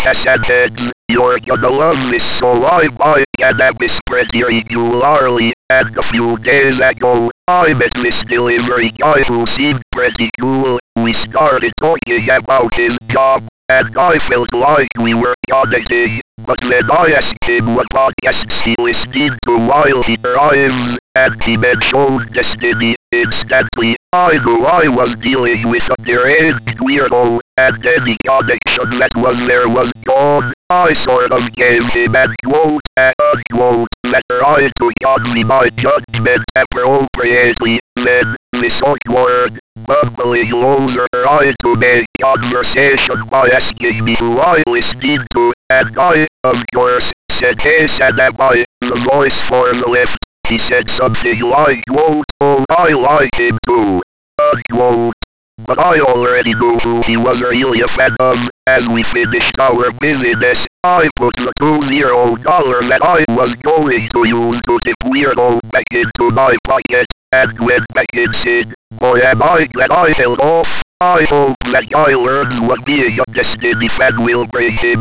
cassette heads. You're gonna love this, so I buy cannabis pretty regularly, and a few days ago, I met this delivery guy who seemed pretty cool. We started talking about his job, and I felt like we were connecting. But then I asked him what podcasts he listened to while he drives, and he mentioned Destiny. Instantly, I knew I was dealing with a deranged weirdo, and any connection that was there was gone. I sort of gave him an unquote, letter I took on me my judgment appropriately. Then, this awkward, bumbling loser tried to make conversation by asking me who I listened to, and I, of course, said hey Sanamai, the voice for the lift. He said something like, quote, oh I like him too, unquote. But I already knew who he was really a fan of. As we finished our business, I put the $20 that I was going to use to tip weirdo back into my pocket, and went back inside. Boy am I glad I held off. I hope that guy learns what being a Destiny fan will bring him.